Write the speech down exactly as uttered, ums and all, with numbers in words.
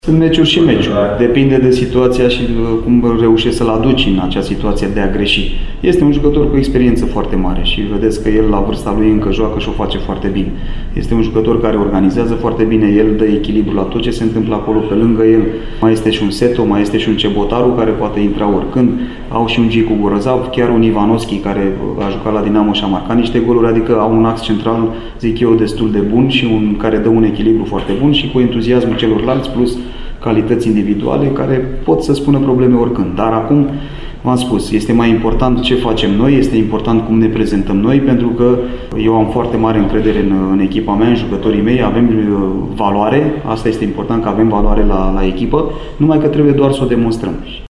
Sunt meciuri și meciuri. Depinde de situația și cum reușești să-l aduci în acea situație de a greși. Este un jucător cu experiență foarte mare și vedeți că el la vârsta lui încă joacă și o face foarte bine. Este un jucător care organizează foarte bine, el dă echilibru la tot ce se întâmplă acolo pe lângă el. Mai este și un Seto, mai este și un Cebotaru care poate intra oricând. Au și un Gicu Gorozav, chiar un Ivanovski care a jucat la Dinamo și a marcat niște goluri, adică au un ax central, zic eu, destul de bun și un care dă un echilibru foarte bun și cu entuziasmul celorlalți plus calități individuale care pot să spună probleme oricând. Dar acum, v-am spus, este mai important ce facem noi, este important cum ne prezentăm noi, pentru că eu am foarte mare încredere în, în echipa mea, în jucătorii mei, avem valoare, asta este important, că avem valoare la, la echipă, numai că trebuie doar să o demonstrăm.